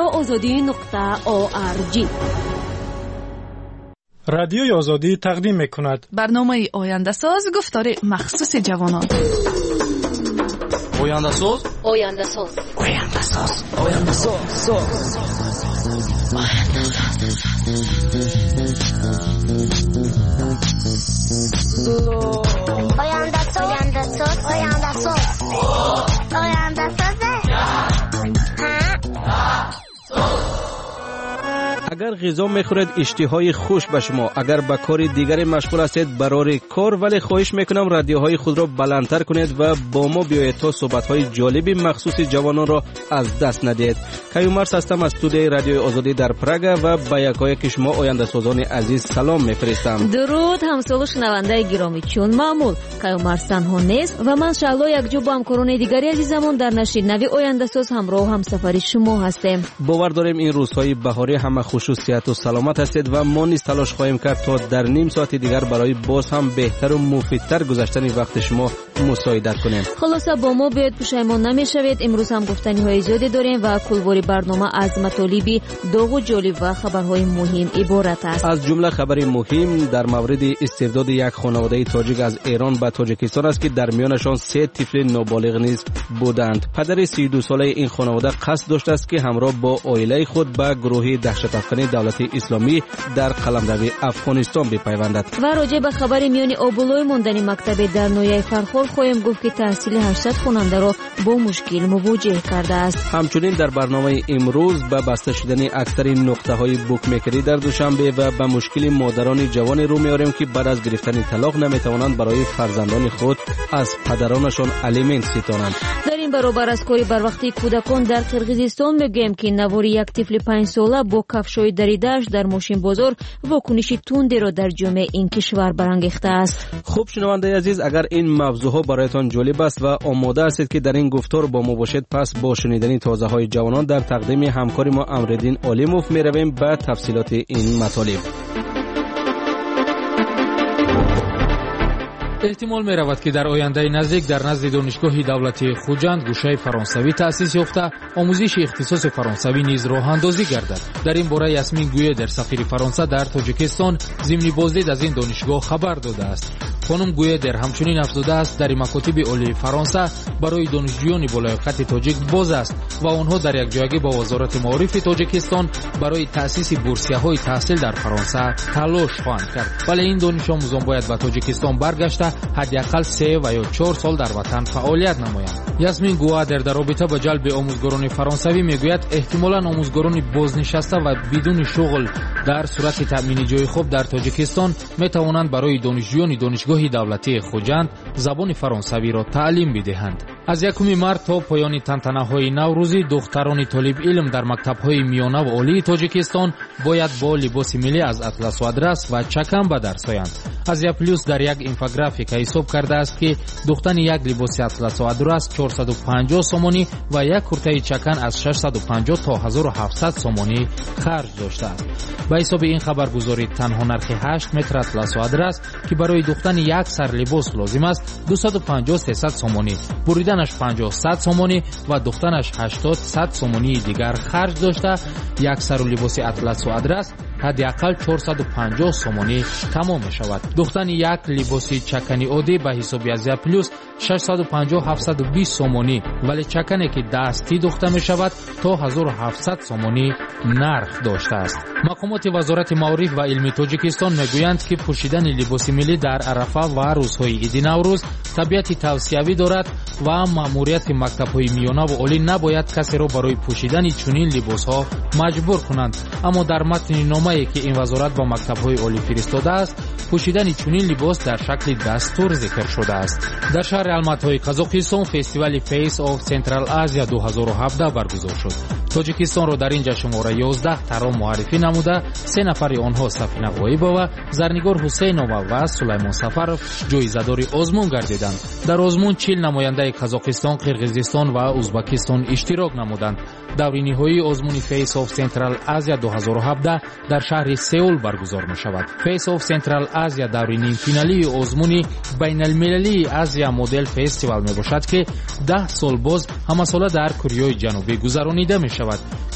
radiooazodi.org. رادیوی آزادی تقدیم می‌کند برنامه آینده ساز گفتار مخصوص جوانان. آینده ساز اگر غذا میخورید اشتهای خوش به شما، اگر به کار دیگری مشغول هستید برای کار، ولی خواهش میکنم رادیوهای خود را بلندتر کنید و با ما بیایید تا صحبت‌های جالب مخصوص جوانان را از دست ندهید. کیومرس هستم از استودیوی رادیوی آزادی در پراگ و به یکایک شما آینده سازان عزیز سلام میفرستم. درود همسال شنونده گرامی، چون معمول کیومرس تنها نیست و من شعلا یکجا با همکاران دیگری عزیزمون در نشر نوی آینده ساز همراه هم سفری شما هستیم. باور داریم این روزهای بهاری همه خوش و صحت و سلامت هستید و ما نیز تلاش خواهیم کرد تا در نیم ساعت دیگر برای باز هم بهتر و مفیدتر گذشتن وقت شما مساعدت کنیم. خلاصه با ما بیاید پشیمان نمیشوید. امروز هم گفتنی های زیادی داریم و کلباری برنامه از مطالبی داغ و جالب و خبرهای مهم عبارت است. از جمله خبری مهم در مورد استرداد یک خانواده تاجیک از ایران به تاجیکستان است که در میانشان 3 طفل نابالغ نیز بودند. پدر 32 ساله این خانواده قصد داشته است که همراه با عائله خود به گروه دهشت دولت اسلامی در قلمرو افغانستان بپیوندد. و راجع به خبر میان آبولای ماندنی مکتب در نویای فرخار خواهیم گفت که تحصیل 800 خواننده را با مشکل مواجه کرده است. همچنین در برنامه امروز به بسته شدن اکثرین نقطه‌های بوکمیکری در دوشنبه و به مشکل مادران جوان رو میاریم که بعد از گرفتن طلاق نمیتوانند برای فرزندان خود از پدرانشان الیمنت ستانند. در این برابر از کاری بر وقتی کودکان در قرقیزستان میگویم که نواری یک طفل 5 ساله با کفش‌های دریده‌اش در ماشین بازار واکنشی تندی را در جامعه این کشور برانگیخته است. خوب شنونده عزیز، اگر این موضوعها برایتان جالب است و آماده هستید که در این گفتار با ما باشید، پس با شنیدن تازه‌های جوانان در تقدیم همکار ما امرالدین علیموف میرویم به تفصیلات این مطالب. احتمال می رود که در آینده نزدیک در نزد دانشگاه دولتی خوجند گوشه فرانسوی تأسیس یافته آموزش اختصاص فرانسوی نیز راه اندازی گردد. در این باره یاسمین گویدر سفیر فرانسه در تاجیکستان ضمن بازدید از این دانشگاه خبر داده است. خانم گویدر همچنین افزوده است در مکاتب عالی فرانسه برای دانشجویان بالایقت تاجیک باز است و آنها در یک جایگی با وزارت معارف تاجیکستان برای تأسیس بورسیه‌های تحصیل در فرانسه تلاش خواهند کرد. ولی این دانش آموزان باید به تاجیکستان برگشته حداقل 3 و یا 4 سال در وطن فعالیت نمایند. یاسمین گویدر در رابطه با جلب آموزگاران فرانسوی میگوید احتمالاً آموزگاران بازنشسته و بدون شغل در صورت تأمین جای خوب در تاجیکستان میتوانند برای دانشجویان دانشگاه دولتی خوجند زبان فرانسوی را تعلیم بدهند. از 1 مارس تا پایان تنتنه‌های نوروزی دختران طالب علم در مکتب‌های میانه و عالی تاجیکستان باید با لباس ملی از اطلس و ادرس و چکم به درس آیند. از یا پلیس در یک اینفوگرافیک حساب کرده است که دختن یک لباس اطلس و ادرس 450 سومانی و یک کرته چکن از 650 تا 1700 سومانی خرج داشته است. به حساب این خبرگزاری تنها نرخ 8 متر اطلس و ادرس که برای دختن یک سر لباس لازم است 250 300 سومانی، بریدنش 50 100 سومانی و دختنش 80 100 سومانی دیگر خرج داشته. یک سر لباس اطلس و ادرس حداقل 450 سومانی تمام می شود. دختن یک لباس چکنی عادی به حساب از یا پلیس 650 720 سومانی، ولی چکنی که دستی دوخته می شود تا 1700 سومانی نرخ داشته است. مقامات وزارت معارف و علم تاجیکستان میگویند که پوشیدن لباس ملی در عرفه و روزهای عید نوروز طبیعت توصیوی دارد و مأموریت مکتب‌های میانه و عالی نباید کسی را برای پوشیدن چنین لباس‌ها مجبور کنند. اما در متن نامه‌ای که این وزارت با مکتب‌های عالی فرستاده است، پوشیدن چنین لباس در شکل دستور ذکر شده است. در شهر الماتای قزاقستان فستیوال فیس آف سنترال آسیا 2017 برگزار شد. تاجیکستان را در اینجا شماره 11 ترام معرفی نموده 3 نفر آنها سفینه غایبه و زرنگار حسینووا و سلیمان سفرов جایزه‌دار آزمون گردیدند. در آزمون 40 نماینده قزاقستان، قرقیزستان و ازبکستان اشتراک نمودند. دوره نهایی آزمون فیس آف سنترال آسیا 2017 در شهر سئول برگزار می شود. فیس آف سنترال آسیا دوره نیم فینالی آزمون بین المللی آسیا مدل فستیوال می باشد که 10 سال باز همساله در کره جنوبی گذرانیده می شود.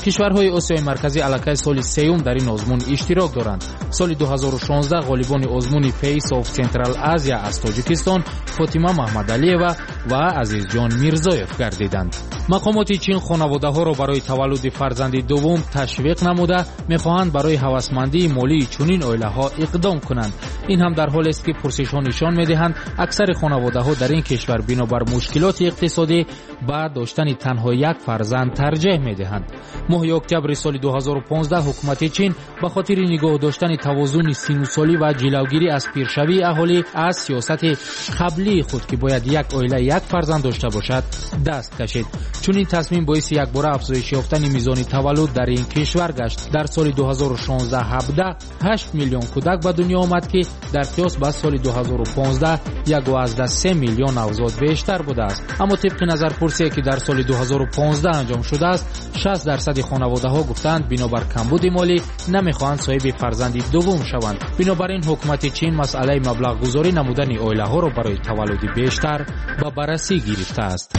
کشورهای آسیای مرکزی علاقه سال سوم در این آزمون اشتراک دارند. سال 2016 غالبان آزمون فیس آف سنترال آسیا از تاجیکستان فاطمه محمدعلیوا و عزیز جان میرزایف گردیدند. مقامات چین خانواده‌ها را برای تولد فرزند دوم تشویق نموده می‌خواهند برای هوسمندی مالی چنین عائله‌ها اقدام کنند. این هم در حالی است که پرسش‌ها نشان می‌دهند اکثر خانواده‌ها در این کشور بنابر مشکلات اقتصادی با داشتن تنها یک فرزند ترجیح می‌دهند. ماه اکتبر سال 2015 حکومت چین به خاطر نگاه داشتن توازن سینوسالی و جلوگیری از پیشروی اهالی از سیاست قبلی خود که باید یک عائله یک فرزند داشته باشد دست کشید. چون این تصمیم باعث یک بار افزایش یافتن میزان تولد در این کشور گشت. در سال 2016 17 8 میلیون کودک به دنیا آمد که در قیاس با سال 2015 1.3 میلیون نوزاد بیشتر بوده است. اما طبق نظرپرسی که در سال 2015 انجام شده است 60% خانواده‌ها گفتند بنابر کمبود مالی نمیخواهند صاحب فرزندی دوم شوند. بنابراین حکومت چین مسئله مبلغ گذاری نمودن عائله‌ها را برای تولد بیشتر به بررسی گرفته است.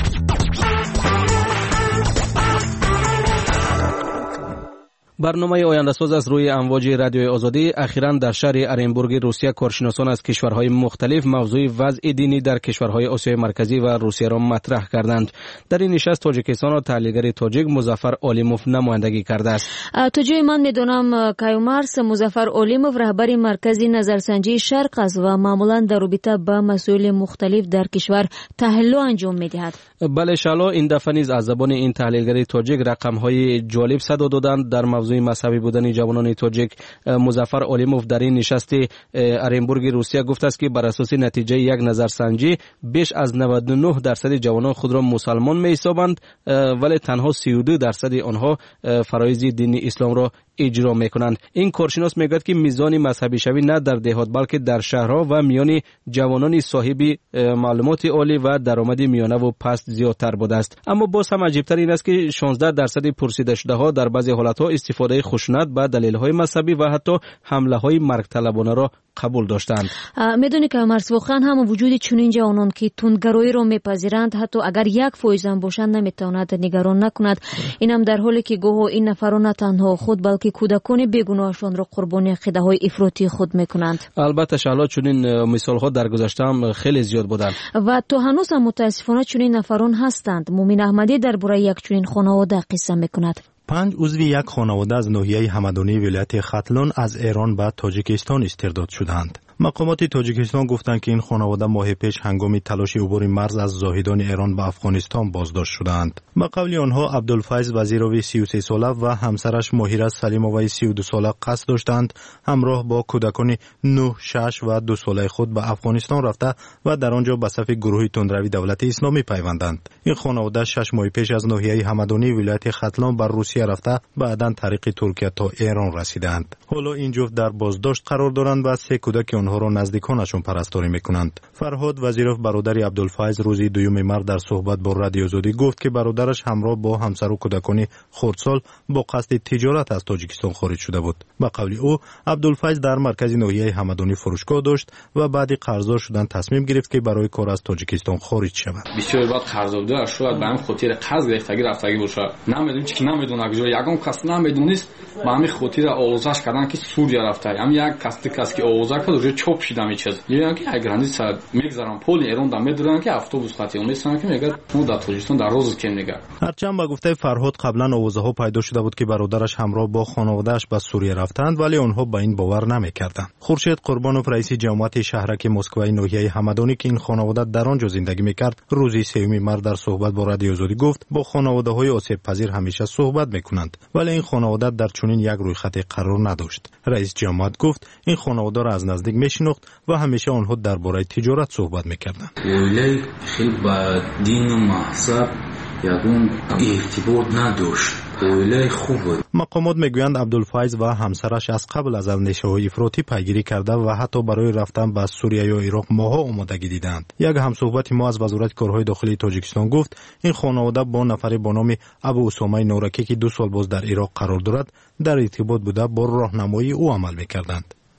برنامه آینده‌ساز از روی امواج رادیوی آزادی اخیراً در شهر ارنبورگ روسیه کارشناسان از کشورهای مختلف موضوع وضع دینی در کشورهای آسیای مرکزی و روسیه را مطرح کردند. در این نشست تاجیکستان و تحلیلگر تاجیک مظفر علیموف نمایندگی کرده است. تا جای من میدونم کایومارس مظفر علیموف رهبر مرکز نظرسنجی شرق است و معمولا در رابطه با مسائل مختلف در کشور تحلیل انجام میدهد. بله شالا این دفعه نیز از زبان این تحلیلگر تاجیک رقم‌های جالب صدا دادند در موضوع مذهبی بودن جوانان تاجیک. مظفر علیموف در این نشست ارنبورگ روسیه گفت است که بر اساس نتیجه یک نظرسنجی بیش از 99% جوانان خود را مسلمان می‌حسابند ولی تنها 32% آنها فرایض دین اسلام را اجرا میکنند. این کارشناس میگوید که میزان مذهبی شوی نه در دهات بلکه در شهرها و میان جوانان صاحب معلومات عالی و درآمد میانه و پست زیادتر بوده است. اما باز هم عجیبتر این است که 16% پرسیده شده ها در بعضی حالتها استفاده خشونت به دلایل مذهبی و حتی حمله های مرگ طلبانه را قبول داشتند. میدونی که مرس واقعا هم وجود چنین جوانان که تندگرایی را میپذیرند حتی اگر 1% هم باشند نمیتواند نگران نکند. اینم در حالی که گویا این نفران نه تنها خود بلکه کودکان بیگناهشان را قربانی عقیده‌های افراطی خود میکنند. البته شالا چنین مثال‌ها در گذشته هم خیلی زیاد بودند و تا هنوز هم متاسفانه چنین نفران هستند. مومن احمدی درباره یک چنین خانواده قصه میکند. 5 عضو یک خانواده از ناحیه همدانی ولایت ختلان از ایران به تاجیکستان استرداد شدند. مقامات تاجیکستان گفتند که این خانواده ماه پیش هنگام تلاش عبور مرز از زاهدان ایران به افغانستان بازداشت شدند. به قول آنها عبدالفیض وزیروی 33 ساله و همسرش ماهره سلیموی 32 ساله قصد داشتند همراه با کودکان 9, 6 و 2 ساله خود به افغانستان رفته و در آنجا به صف گروه تندروی دولت اسلامی پیوندند. این خانواده 6 ماه پیش از ناحیه همدانی ولایت ختلان بر روسیه رفته بعداً طریق ترکیه تا ایران رسیدند. حالا این جفت در بازداشت قرار دارند و 3 کودک آنها را نزدیکانشون پرستاری میکنند. فرهاد وزیروف برادر عبدالفیض روز 2 مارس در صحبت با رادیو آزادی گفت که برادرش همراه با همسر و کودکان خردسال با قصد تجارت از تاجیکستان خارج شده بود. به قول او عبدالفیض در مرکز ناحیه همدانی فروشگاه داشت و بعد قرضدار شدن تصمیم گرفت که برای کار از تاجیکستان خارج شود. بسیار بعد قرضدار شد به همین خاطر قرض گرفتگی رفتگی باشه. نمیدونم چی نمیدونه کجا یگان کس نمیدونست به همین خاطر آوازش کردن که سوریه رفته. هم یک کس که آوازه کرد روی چوب شدم میچز. یعنی که گرانیس میگذارن پول ایران دم میدونن که اتوبوس خاطی میسن که میگه تو در تاجیکستان در روز که میگه. هرچند به گفته فرهاد قبلا آوازه ها پیدا شده بود که برادرش همراه با خانواده‌اش به سوریه رفتند ولی آنها به این باور نمیکردند. خورشید قربانوف رئیس جمعیت شهرک مسکوی ناحیه همدانی که این خانواده در آنجا زندگی میکرد روز 3 مارس در صحبت با رادیو آزادی گفت با خانواده‌های آسیب پذیر همیشه صحبت میکنند ولی این خانواده در چنین یک رویخط قرار نداشت. رئیس جمعیت گفت این خانواده را از نزدیک میشناخت و همیشه آنها درباره تجارت صحبت میکردند. اولی خیلی با دین و مذهب یگون ارتباط نداشت. اولی خوب بود. مقامات میگویند عبدالفیض و همسرش از قبل از اندیشه‌های افراطی پیگیری کرده و حتی برای رفتن به سوریه یا عراق ماها آمادگی دیدند. یک همصحبت ما از وزارت کارهای داخلی تاجیکستان گفت این خانواده با نفری با نام ابو اسامه نورکی که 2 سال باز در عراق قرار دارد در ارتباط بوده با راهنمایی او عمل میکردند.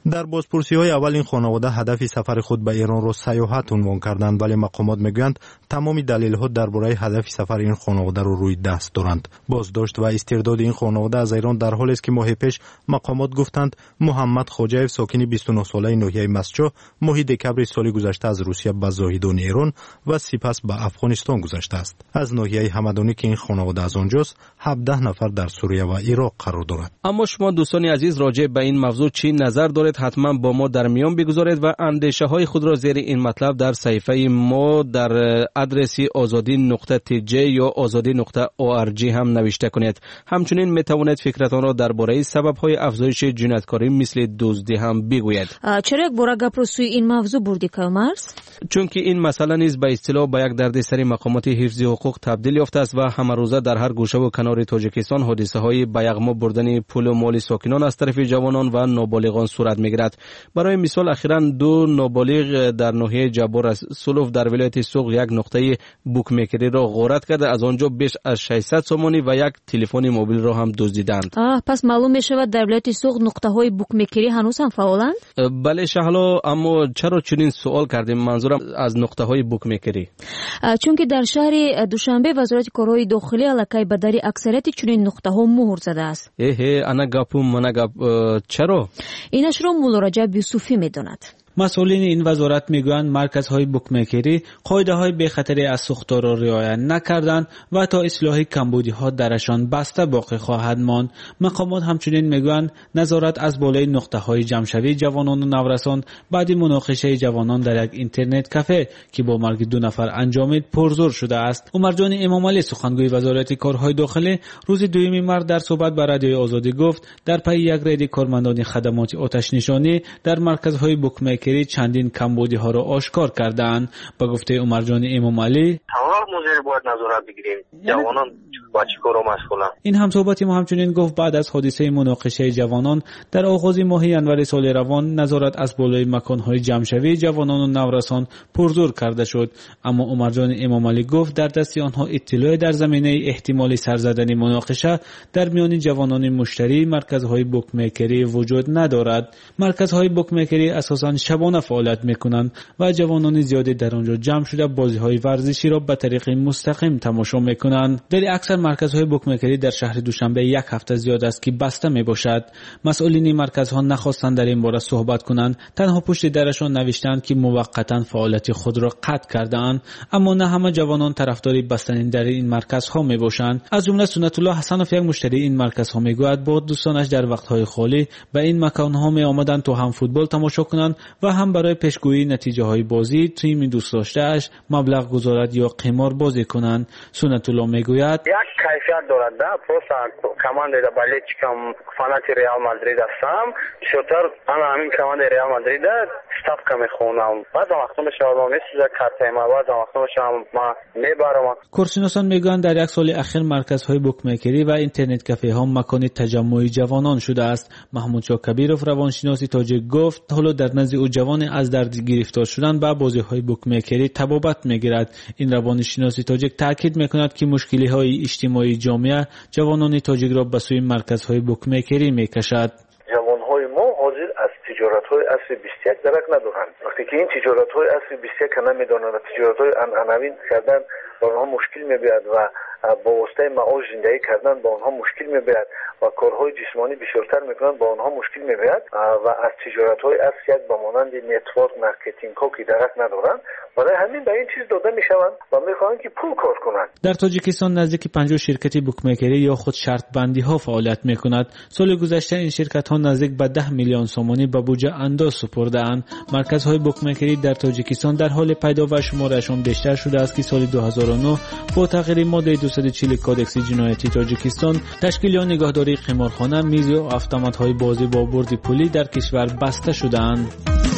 در بازپرسی‌های اول این خانواده هدف سفر خود به ایران را سیاحت عنوان کردند، ولی مقامات میگویند تمام دلایل‌ها درباره هدف سفر این خانواده را روی دست دارند. بازداشت و استرداد این خانواده از ایران در حالی است که ماه پیش مقامات گفتند محمد خوجاєв ساکن 29 ساله ناحیه مسجد ماه دکبر سال گذشته از روسیه به زاهدان ایران و سپس به افغانستان گذشته است. از ناحیه همدانی که این خانواده از آنجاست 17 نفر در سوریه و عراق قرار دارد. اما شما دوستان عزیز راجع به این موضوع چی نظر دارید؟ حتما با ما در میان بگذارید و اندیشه های خود را زیر این مطلب در صفحه ما در آدرس azadi.tj یا azadi.org هم نوشته کنید. همچنین می توانید فکرتان را درباره سبب های افزایش جنایتکاری مثل دزدی هم بگویید. چرا یک بار گپ رو سوی این موضوع بردی کامرس؟ چون که این مسئله نیز به اصطلاح به یک دردسر مقامات حفظ حقوق تبدیل یافته است و همه روزه در هر گوشه و کنار تاجیکستان حادثه های به یغما بردن پول و مال ساکنان از طرف جوانان و نابالغان صورت میگیرد. برای مثال اخیراً 2 نابالغ در ناحیه جبار سلوف در ولایت سوق یک نقطه بوکمیکری را غارت کرده، از آنجا بیش از 600 سومانی و یک تلفن موبیل را هم دزدیدند. پس معلوم می شود در ولایت سوق نقطه های بوکمیکری هنوز هم فعالند؟ بله شهلا، اما چرا چنین سوال کردیم؟ منظورم از نقطه های بوکمیکری. چون که در شهر دوشنبه وزارت کارهای داخلی الکی به در اکثریت چنین نقطه ها مهر زده است. انا گپم من گپ. چرا؟ اینش را مولا رجب یوسفی میداند. مسئولین این وزارت میگویند مرکزهای بوکمیکری قاعده‌های بخطری از سوختار را رعایت نکردند و تا اصلاح کمبودی‌ها درشان بسته باقی خواهد ماند. مقامات همچنین میگویند نظارت از بالای نقطه‌های جمع‌شوی جوانان و نورسان بعد مناقشه جوانان در یک اینترنت کافه که با مرگ 2 نفر انجامید پرزور شده است. عمرجان امامعلی سخنگوی وزارت کارهای داخلی روز 2 مارس در صحبت با رادیوی آزادی گفت در پی یک رید کارمندان خدمات آتش نشانی در مرکزهای بوکمیکری چندین کمبودی ها را آشکار کردند. با گفته عمرجان امامعلی تمام موضوع باید نظارت بگیریم. جوانان با چیکار مسئولن. این همصحبتی ما همچنین گفت بعد از حادثه مناقشه جوانان در آغاز ماه ینور سال روان نظارت از بالای مکان‌های جمع‌شوی جوانان و نورسان پرزور کرده شد، اما عمرجان امامعلی گفت در دست آنها اطلاع در زمینه احتمال سرزدن مناقشه در میان جوانان مشتری مرکزهای بوکمیکری وجود ندارد. مرکزهای بوکمیکری اساساً شبانه فعالیت میکنند و جوانان زیادی در آنجا جمع شده بازی‌های ورزشی را به طریق مستقیم تماشا میکنند. در اکثر مرکزهای بوکمیکری در شهر دوشنبه 1 هفته زیاد است که بسته میباشد. مسئولین مرکزها نخواستند در این باره صحبت کنند، تنها پشت درشان نوشتند که موقتا فعالیت خود را قطع کرده‌اند، اما نه همه جوانان طرفدار بستن در این مرکزها میباشند. از جمله سنت الله حسنوف یک مشتری این مرکزها میگوید با دوستانش در وقت‌های خالی به این مکان‌ها میآمدند تا هم فوتبال تماشا کنند و هم برای پیشگویی نتیجه های بازی تیم دوست داشته‌اش مبلغ گذارد یا قمار بازی کنند. سنت الله میگوید یک کیفیت دارد ده پروسا کماند در بالای چکم فانات ریال مادرید هستم شوتر انا همین کماند ریال مادرید استاپ کم خونم بعد وقتی میشم مثل کارت ما بعد وقتی میشم ما میبرم. کارشناسان میگویند در یک سال اخیر مرکزهای بوکمیکری و اینترنت کافه ها مکان تجمع جوانان شده است. محمود شاه کبیرов روانشناس تاجیک گفت حالا در نزد او جوان از درد گرفتار شدن به بازی‌های بوکمیکری تبابت می‌گیرد. این روانشناس تاجیک تاکید می‌کند که مشکل‌های اجتماعی جامعه جوانان تاجیک را به سوی مرکزهای بوکمیکری می‌کشد. جوان‌های ما حاضر از تجارت‌های اصل 21 درک ندارند. وقتی که این تجارت‌های اصل 21 نمی‌دانند، تجارت‌های عنعنوی کردن با آنها مشکل می‌بیاید و با واسطه معاش زندگی کردن با آنها مشکل می‌بیاید و کارهای جسمانی بسیارتر میکنند با آنها مشکل می‌بیاید و از تجارت‌های اصل یک با مانند نتورک مارکتینگ ها که درک ندارند، برای همین به این چیز داده میشوند و میخواهند که پول کار کنند. در تاجیکستان نزدیک 50 شرکت بوکمیکری یا خود شرط بندی ها فعالیت میکند. سال گذشته این شرکت ها نزدیک به 10 میلیون سومانی به بودجه انداز سپرده‌اند. مرکزهای بوکمیکری در تاجیکستان در حال پیدا و شمارشان بیشتر شده است که سال 2009 با تغییر ماده 240 کادکس جنایتی تاجیکستان تشکیل یا نگهداری قمارخانه، میز و اتومات‌های بازی با برد پولی در کشور بسته شده‌اند.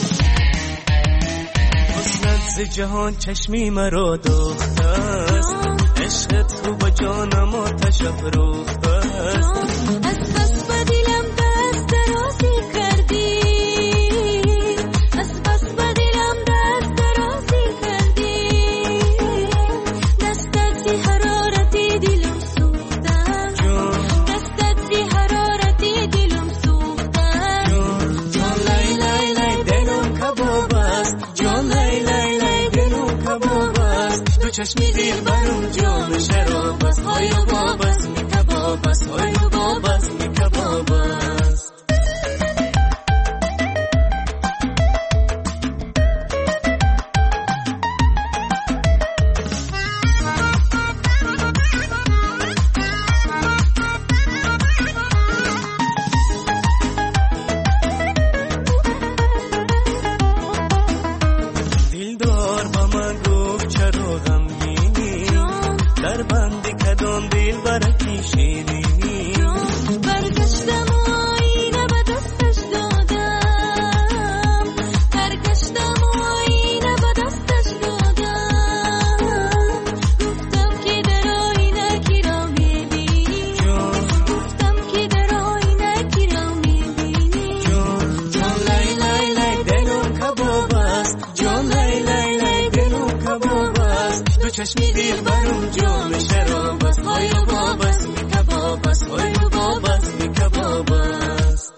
از جهان چشمی مرا دوخته است، عشق تو با جانم آتش افروخته است. از بس به دلم دست درازی کردی، از بس به دلم دست درازی کردی، دستت زی حرارتی دلم سوخته، دستت زی حرارتی دلم سوخته. جان لیلا چشمی دیر برم جام شراب است های و باب است می کباب است های و باب است می کباب است چشمی دیر برم جام شراب است های و باب است می کباب است های و باب است می کباب است.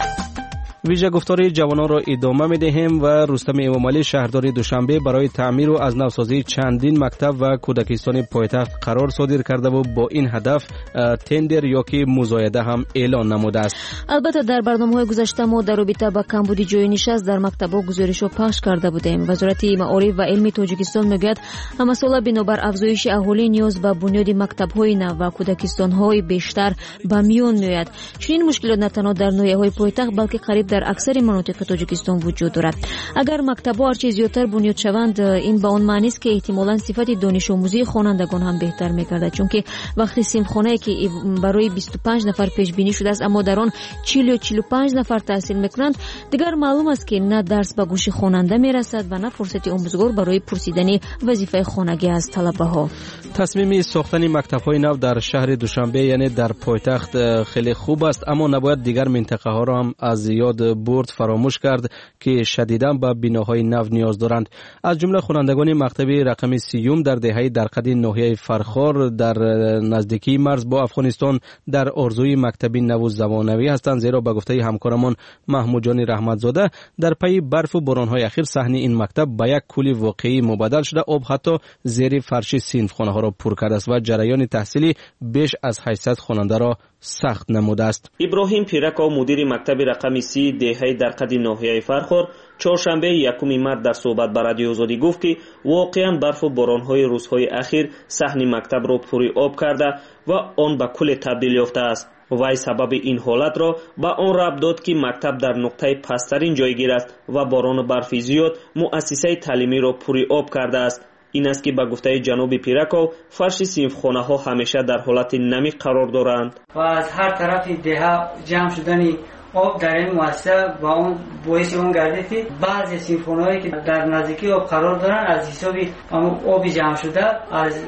ویژه گفتار جوانان را ادامه می‌دهیم و رستم امامعلی شهردار دوشنبه برای تعمیر و از نوسازی چندین مکتب و کودکستان پایتخت قرار صادر کرده و با این هدف تندر یا که مزایده هم اعلان نموده است. البته در برنامه‌های گذشته ما در رابطه با کمبودی جای نشست در مکتب‌ها گزارش‌ها پخش کرده بودیم. وزارت معارف و علم تاجیکستان میگوید همه ساله بنابر افزایش اهالی نیاز به بنیاد مکتب‌های نو و کودکستان‌های بیشتر به میان میآید. چنین مشکلات نه تنها در ناحیه‌های پایتخت بلکه قریب در اکثر مناطق تاجیکستان وجود دارد. اگر مکتب‌ها هرچه زیادتر بنیاد شوند این به آن معنی است که احتمالاً صفت دانش آموزی خوانندگان هم بهتر می‌گردد، چون که وقتی صنفخانه‌ای که برای 25 نفر پیش بینی شده است اما در آن 40 یا 45 نفر تحصیل می‌کنند، دیگر معلوم است که نه درس به گوش خواننده می‌رسد و نه فرصت آموزگار برای پرسیدن وظیفه خانگی از طلبه‌ها. تصمیم ساختن مکتب‌های نو در شهر دوشنبه یعنی در پایتخت خیلی خوب است، اما نباید دیگر منطقه‌ها را هم از یاد برد فراموش کرد که شدیداً به بناهای نو نیاز دارند. از جمله خوانندگان مکتب رقم 30 در دهه درقد ناحیه فرخار در نزدیکی مرز با افغانستان در آرزوی مکتبی نو زمانوی هستند، زیرا به گفته همکارمان محمود جان رحمتزاده در پی برف و باران‌های اخیر صحنه این مکتب به یک کولی واقعی مبدل شده، آب حتی زیر فرش صنفخانه‌ها را پر کرده است و جریان تحصیلی بیش از 800 خواننده را سخت نموده است. ابراهیم پیرکو مدیر مکتب رقم 30 دهه درقد ناحیه فرخار چهارشنبه 1 مارس در صحبت با رادیو آزادی گفت که واقعا برف و باران‌های روزهای اخیر صحن مکتب را پوری آب کرده و آن به کل تبدیل یافته است. وای سبب این حالت را به آن ربط داد که مکتب در نقطه پسترین جایگیر است و باران و برف زیاد مؤسسه تعلیمی را پوری آب کرده است. این است که به گفته جناب پیرکو فرش صنفخانه ها همیشه در حالت نمی قرار دارند و از هر طرف ده جمع شدن آب در این مؤسسه و اون باعث اون گردید که بعضی صنفخانه هایی که در نزدیکی آب قرار دارند از حساب آب جمع شده از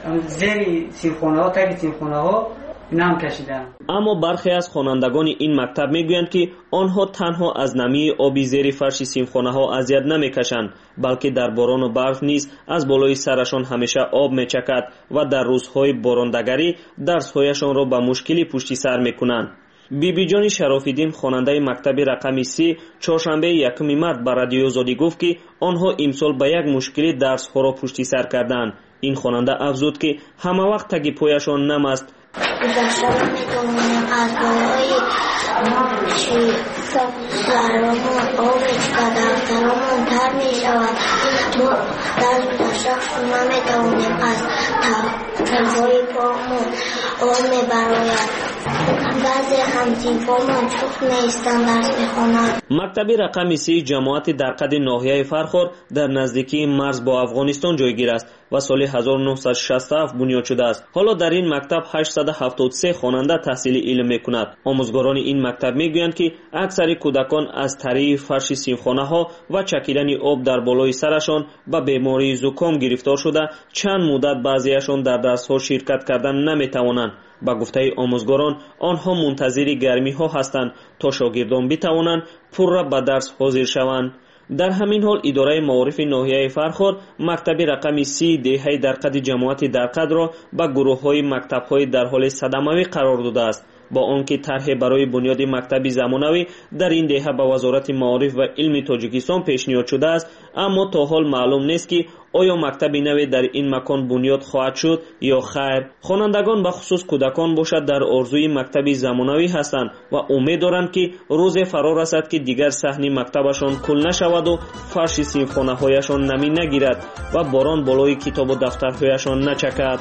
زیر صنفخانه ها تا صنفخانه ها نم کشیدن. اما برخی از خوانندگان این مکتب میگویند که آنها تنها از نمی آبی زیر فرش صنفخانه ها اذیت نمیکشند، بلکه در باران و برف نیز از بالای سرشان همیشه آب میچکد و در روزهای باراندگری درسهایشان را به مشکلی پشت سر میکنند. بیبی جان شرافیدین خواننده مکتب رقم 30 چهارشنبه 1 مارس به رادیو آزادی گفت که آنها امسال به یک مشکلی درسها را پشت سر کردند. این خواننده افزود که همه وقت تگی پایشان نم است. گذشته را میتونیم از بالای سرمون آبش که در سرمون تر میشود. ما در گذشته نمیتونیم از طرفای پامون آب میبراید. بعضی همسنفامون چوب نیستن درس میخونند. مکتب رقم 30 جماعت درقد ناحیه فرخار در نزدیکی مرز با افغانستان جایگیر است و سال 1967 بنیاد شده است. حالا در این مکتب 873 خواننده تحصیل علم میکند. آموزگاران این مکتب میگویند که اکثر کودکان از طریق فرش صنفخانه ها و چکیدن آب در بالای سرشان به بیماری زکام گرفتار شده چند مدت بعضیشان در درس ها شرکت کردن نمیتوانند. با گفته آموزگاران آنها منتظر گرمی ها هستند تا شاگردان بتوانند پر را به درس حاضر شوند. در همین حال اداره معارف ناحیه فرخار مکتب رقم 30 دهه درقد جماعت درقد را به گروه های مکتب های در حال صدموی قرار داده است. با آنکه طرح برای بنیاد مکتبی زمانوی در این دهه به وزارت معارف و علم تاجیکستان پیشنهاد شده است، اما تا حال معلوم نیست که آیا مکتبی نوی در این مکان بنیاد خواهد شد یا خیر. خوانندگان به خصوص کودکان باشد در آرزوی مکتبی زمانوی هستند و امید دارند که روز فرا رسد که دیگر صحن مکتبشان کل نشود و فرش سینخانه‌هایشان نمی نگیرد و باران بالای کتاب و دفترهایشان نچکد.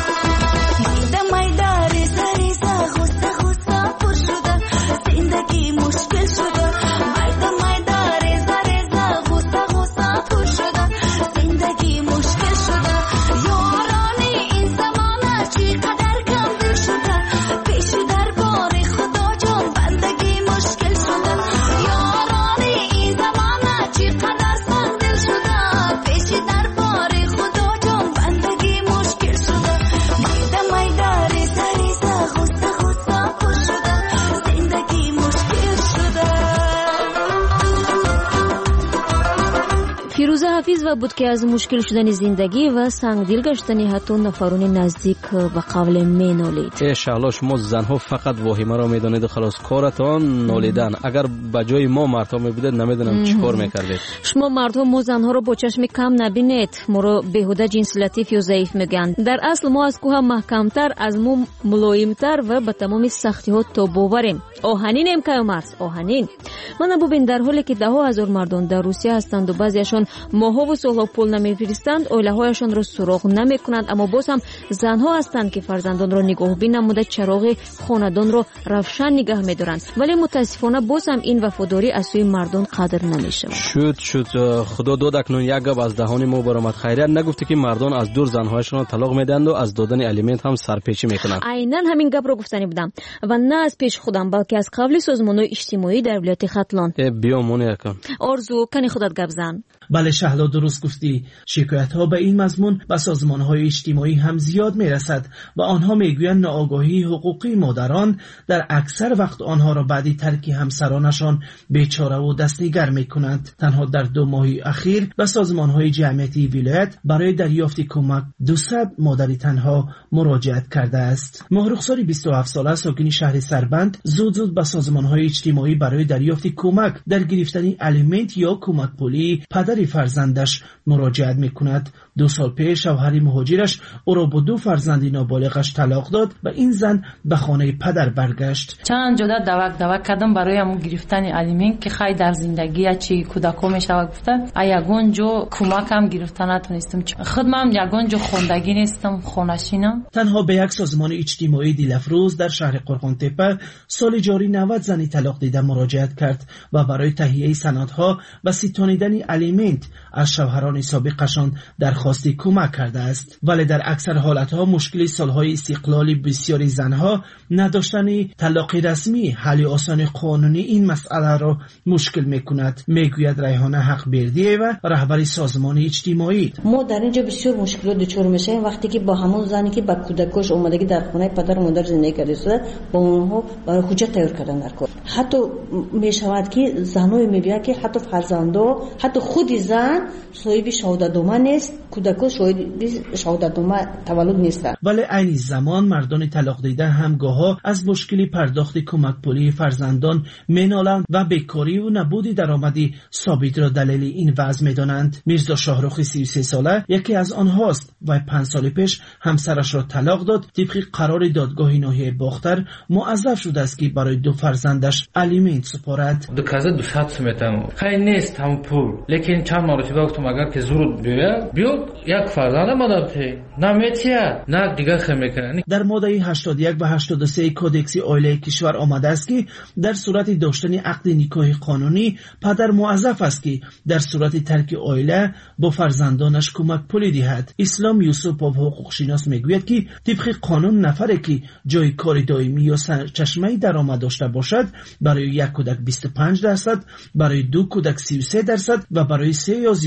фирӯза ҳафизова буд ки аз мушкил шудани зиндагӣ ва сангдил гаштани ҳатто нафарони наздик ба қавле менолид. иншаалло шумо занҳо фақат воҳимаро медонеду халос коратон нолидан. агар ба ҷои мо мардҳо мебудед намедонам чӣ кор мекардед. шумо мардҳо мо занҳоро бо чашми кам набинед. моро беҳуда ҷинси латиф ё заиф мегӯянд. дар асл мо аз кӯҳа маҳкамтар, аз мо мулоимтар ва ба тамоми сахтиҳо тобоварем. оҳанинем каю марз оҳанин. мана бубин, дар ҳоле ки даҳо ҳазор мардон дар русия ҳастанду баъзеашон моҳову солҳо пул намефиристанд, оилаҳояшонро суроғ намекунанд, аммо боз ҳам занҳо ҳастанд ки фарзандонро нигоҳубин намуда чароғи хонадонро равшан нигаҳ медоранд. вале мутаассифона боз ҳам ин вафодорӣ аз сӯи мардон қадр намешавад. шуд худо дод акнун як гап аз даҳони мо баромад. хайрият нагуфте ки мардон аз дур занҳояшонро талоқ медиҳанду аз додани алимент ҳам сарпечӣ мекунанд. айнан ҳамин гапро гуфтанӣ будам ва на аз пеши худам, балки аз қавли созмонҳои иҷтимоӣ дар вилояти хатлон. биё монеа кун. орзу, кани худат гап зан. بله شهلا درست گفتی. شکایت ها به این مضمون به سازمان های اجتماعی هم زیاد می رسد و آنها می گویند ناآگاهی حقوقی مادران در اکثر وقت آنها را بعد ترک همسرانشان بیچاره و دستنگر می کنند. تنها در 2 ماه اخیر به سازمان های جمعیتی ولایت برای دریافت کمک 200 مادر تنها مراجعت کرده است. ماهرخساری 27 ساله ساکن شهر سربند زود به سازمان های اجتماعی برای دریافت کمک در گرفتن الیمنت یا کمک پولی پدر فرزندش مراجعت میکند. 2 سال پیش شوهر مهاجرش او را با 2 فرزند نابالغش طلاق داد و این زن به خانه پدر برگشت. چند جدا دعوت کردم برای همون گرفتن الیمنت که خیلی در زندگی چی کودکان میشود گفته یگان جو کمک هم گرفتن نتونستم. خودم یگان جو خوندگی نیستم، خونشینم. تنها به یک سازمان اجتماعی دیلفروز در شهر قرقانتپه سال جاری 90 زنی طلاق دیده مراجعت کرد و برای تهیه سندها و ستانیدن الیمنت از شوهران سابقشان درخواست کمک کرده است. ولی در اکثر حالتها مشکل سالهای استقلال بسیاری زنها نداشتن طلاق رسمی حل آسان قانونی این مسئله را مشکل میکند، میگوید ریحانه حقبردیه و رهبر سازمان اجتماعی. ما در اینجا بسیار مشکلات دچار میشیم وقتی که با همون زنی که با کودکش اومدگی در خانه پدر و مادر زندگی کرده شده با اونها برای حجت تیار کردن در کار. حتی میشود که زنای میگوید که حتی فرزندو حتی خود زن صاحب شهادتنامه نیست، کودکان صاحب شهادتنامه تولد نیستند. ولی این زمان مردان طلاق دیده هم گاها از مشکلی پرداخت کمک پولی فرزندان مینالند و بیکاری و نبود درآمدی ثابت را دلیل این وضع میدانند. میرزا شاهرخ 33 ساله یکی از آنهاست و 5 سال پیش همسرش را طلاق داد. طبق قرار دادگاه ناحیه باختر موظف شده است که برای 2 فرزندش الیمنت سپارد. دو کازه 200 سومتم خیلی نیست هم پول، لیکن چند مرتبه گفتم اگر که زور بیاد یک فرزند مادرته نمیتیه نه دیگه خیلی میکنه. در ماده 81 و 83 کودکس عائله کشور آمده است که در صورت داشتن عقد نکاح قانونی پدر موظف است که در صورت ترک عائله با فرزندانش کمک پولی دهد. اسلام یوسف حقوق شناس میگوید که طبق قانون نفری که جای کار دائمی یا چشمه درآمد داشته باشد برای یک کودک 25%، برای 2 کودک 33% و برای 3 یا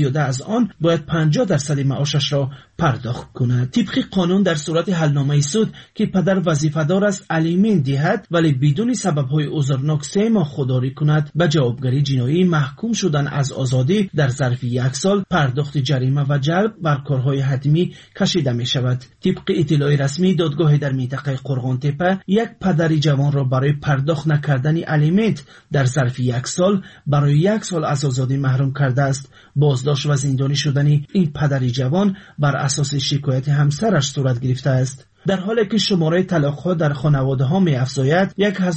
زیاده از آن باید 50% معاشش را پرداخت کند. طبق قانون در صورت حلنامه سود که پدر وظیفه‌دار است الیمن دهد ولی بدون سبب‌های عذرناک 3 ماه خودداری کند به جوابگری جنایی محکوم شدن از آزادی در ظرف 1 سال پرداخت جریمه و جلب بر کارهای حتمی کشیده می شود. طبق اطلاع رسمی دادگاه در منطقه قرغان تپه یک پدر جوان را برای پرداخت نکردن الیمنت در ظرف 1 سال برای 1 سال از آزادی محروم کرده است. بازداشت و زندانی شدن این پدر جوان بر اساس شکایت همسرش صورت گرفته است. در حالی که شماره طلاق‌ها در خانواده‌ها می‌افزاید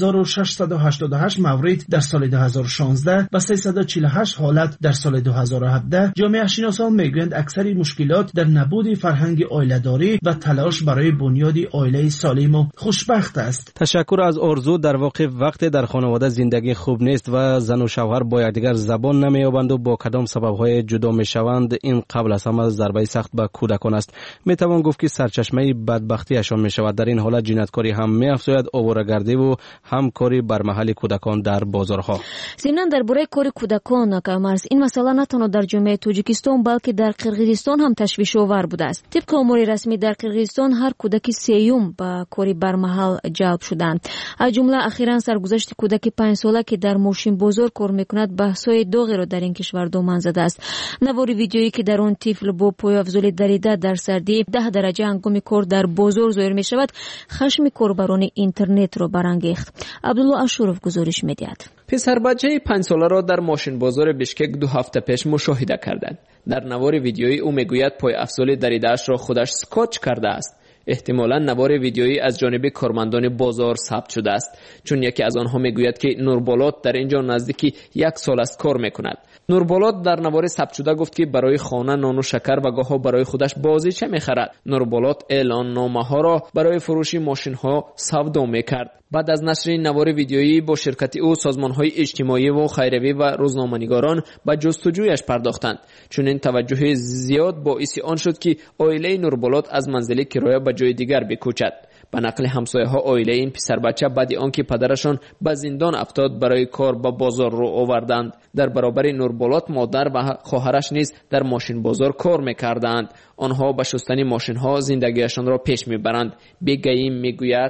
1688 مورد در سال 2016 و 348 حالت در سال 2017 جامعه شناسان میگویند اکثر مشکلات در نبود فرهنگ عائله‌داری و تلاش برای بنیاد عائله سالم و خوشبخت است. تشکر از آرزو. در واقع وقتی در خانواده زندگی خوب نیست و زن و شوهر با یکدیگر زبان نمی‌یابند و با کدام سبب‌های جدا می‌شوند، این قبل از همه ضربه سخت به کودکان است. می‌توان گفت که سرچشمه بدبختی اشان می شود. در این حالت جنایتکاری هم می افزاید، آواره‌گردی و همکاری بر محل کودکان در بازارها. ضمن درباره کار کودکان کامرس این مسئله نه تنها در جامعه تاجیکستان بلکه در قرقیزستان هم تشویش آور بوده است. طبق امور رسمی در قرقیزستان هر کودک سیوم به کاری بر محل جلب شدند. از جمله اخیراً سرگذشت کودک 5 ساله که در ماشین بازار کار میکند بحث‌های داغی را در این کشور دامن زده است. نوار ویدیویی که در آن طفل با پای افزولی دریده در سردی 10 درجه هنگام کار در بازار ظاهر می شود، خشم کاربران اینترنت را برانگیخت. عبدالله اشورف گزارش می‌دهد. پسر بچه 5 ساله را در ماشین بازار بشکک 2 هفته پیش مشاهده کردند. در نوار ویدیویی او میگوید پای افزول دریده‌اش را خودش اسکاچ کرده است. احتمالاً نوار ویدیویی از جانب کارمندان بازار ثبت شده است، چون یکی از آنها میگوید که نوربولات در اینجا نزدیکی 1 سال است کار میکند. نوربولات در نوار ثبت شده گفت که برای خانه نان و شکر و گاهی برای خودش بازیچه میخرد. نوربولات اعلان نامه ها را برای فروش ماشین ها سودا میکرد. بعد از نشر این نوار ویدیویی با شرکت او سازمان‌های اجتماعی و خیریه و روزنامه‌نگاران به جستجویش پرداختند، چون این توجه زیاد باعث آن شد که عائله نوربولات از منزل کرایه به جای دیگر بکوچد. به نقل همسایه‌ها عائله این پسر بچه بعد آنکه پدرشان به زندان افتاد برای کار به بازار رو آوردند. در برابر نوربولات مادر و خواهرش نیز در ماشین بازار کار می‌کردند. آنها به شستن ماشین‌ها زندگیشان را پیش می‌برند. بگیم میگوید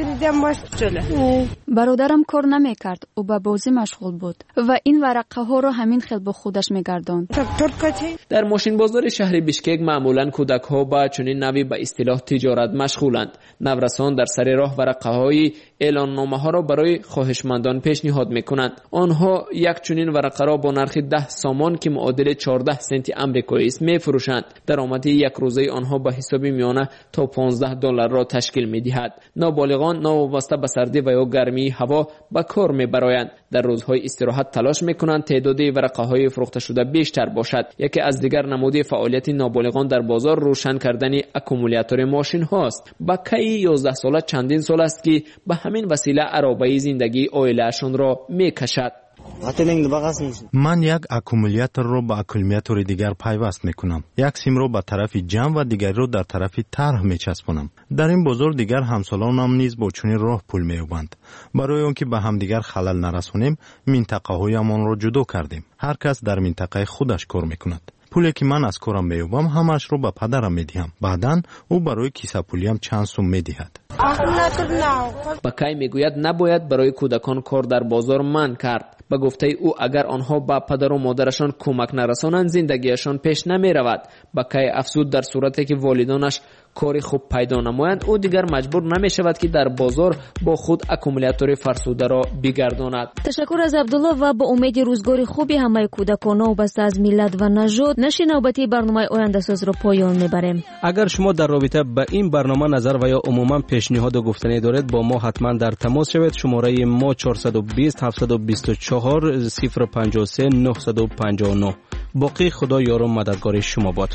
برادرم کار نمیکرد، او به بازی مشغول بود و این ورقه ها را همین خیل با خودش میگرداند. در ماشین بازار شهر بشکک معمولا کودک ها با چنین نوعی به اصطلاح تجارت مشغولند. نورسان در سر راه ورقه های اعلان نامه ها را برای خواهشمندان پیشنهاد میکنند. آنها یک چنین ورقه را با نرخ 10 سامان که معادل 14 سنت آمریکایی است میفروشند. درآمد یک روزه آنها به حساب میانه تا $15 را تشکیل میدهد. نابالغان ناوابسته به سردی و یا گرمی هوا به کار میبرایند. در روزهای استراحت تلاش میکنند تعداد ورقه های فروخته شده بیشتر باشد. یکی از دیگر نمود فعالیت نابالغان در بازار روشن کردن اکومولاتور ماشین هاست. بکه 11 ساله چندین سال است که به همین وسیله عرابه زندگی عائله‌شان را میکشد. من یک اکومولاتور رو با اکومولاتور دیگر پیوست میکنم. یک سیم رو به طرف جمع و دیگر رو در طرف طرح میچسبونم. در این بازار دیگر همسالانم نیز با چنین راه پول مییابند. برای اون که به هم دیگر خلل نرسونیم منطقه هایمان رو جدا کردیم. هر کس در منطقه خودش کار میکند. پولی که من از کارم مییابم همش رو به پدرم میدهم. بعداً او برای کیسه پولیم چند سوم میدهد. بکای میگوید نباید برای کودکان کار در بازار منع کرد. به گفته او اگر آنها با پدر و مادرشان کمک نرسانند زندگیشان پیش نمی رود. بکای افزود در صورتی که والدانش کاری خوب پیدا نمایند او دیگر مجبور نمی شود که در بازار با خود اکومولاتور فرسوده را بگرداند. تشکر از عبدالله و با امید روزگار خوبی همه کودکان وابسته از ملت و نژاد نشر نوبتی برنامه آینده ساز را پایان میبریم. اگر شما در رابطه با این برنامه نظر و یا عموما پیشنهاد و گفتنی دارید با ما حتما در تماس شوید. شماره ما 420 724 053 959. باقی خدا یار و مددگار شما باد.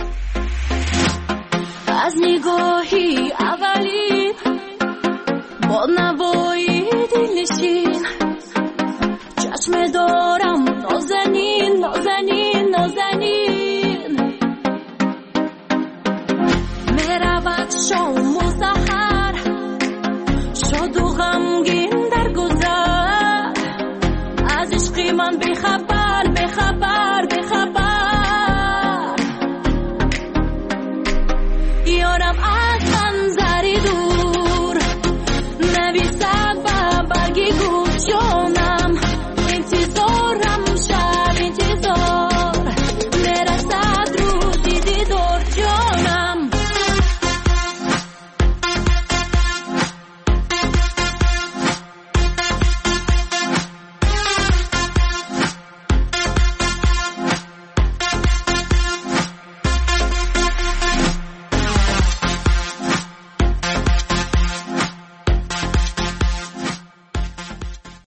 از نگاهی اولی با نوایی دلنشین چشم دارم نازنین نازنین نازنین میرود شام